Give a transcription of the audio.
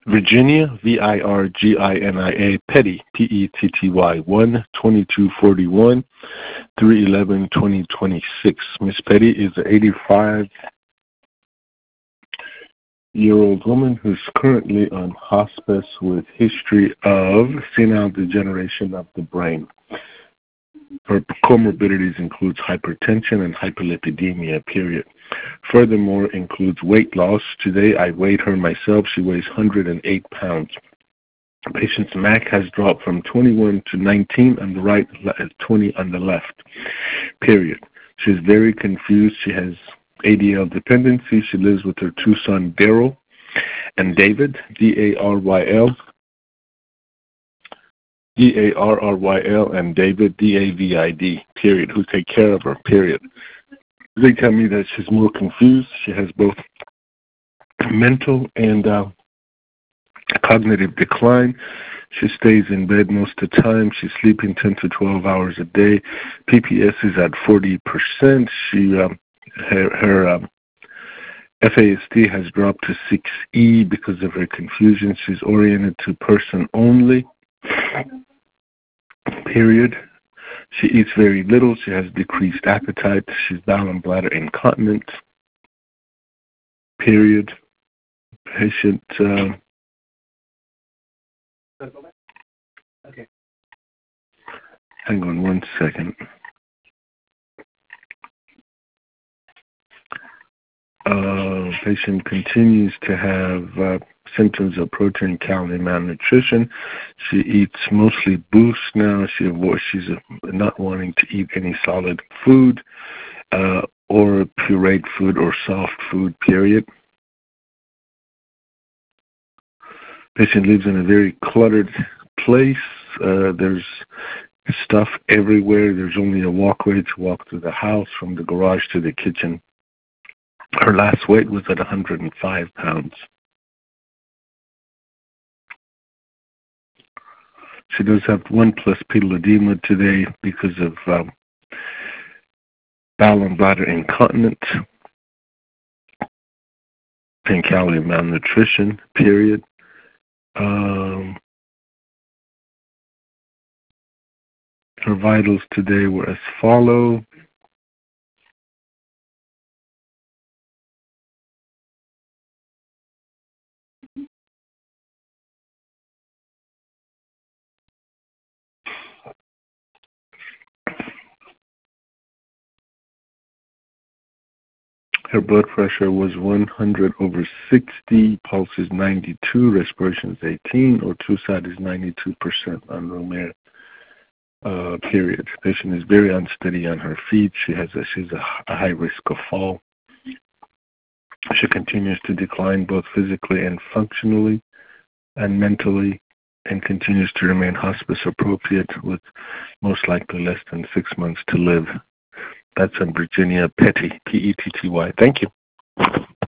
Virginia, Virginia, Petty, Petty, 1/22/41, 3/11/2026. Miss Petty is an 85-year-old woman who's currently on hospice with history of senile degeneration of the brain. Her comorbidities includes hypertension and hyperlipidemia, period. Furthermore, includes weight loss. Today, I weighed her myself. She weighs 108 pounds. Patient's MAC has dropped from 21 to 19 on the right, 20 on the left, period. She's very confused. She has ADL dependency. She lives with her two sons, Daryl and David, Daryl, Darryl, and David, David, period, who take care of her, period. They tell me that she's more confused. She has both mental and cognitive decline. She stays in bed most of the time. She's sleeping 10 to 12 hours a day. PPS is at 40%. Her FASD has dropped to 6E because of her confusion. She's oriented to person only, period. She eats very little. She has decreased appetite. She's bowel and bladder incontinent, period. Patient, okay. Hang on one second. Patient continues to have symptoms of protein, calorie malnutrition. She eats mostly Boost now. She's not wanting to eat any solid food or pureed food or soft food, period. Patient lives in a very cluttered place. There's stuff everywhere. There's only a walkway to walk through the house from the garage to the kitchen. Her last weight was at 105 pounds. She does have 1+ pedal edema today because of bowel and bladder incontinence and calorie malnutrition, period. Her vitals today were as follow. Her blood pressure was 100/60, pulse is 92, respiration is 18, O2 is 92% on room air, period. Patient is very unsteady on her feet. She's a high risk of fall. She continues to decline both physically and functionally and mentally, and continues to remain hospice appropriate with most likely less than 6 months to live. That's in Virginia, Petty, Petty. Thank you.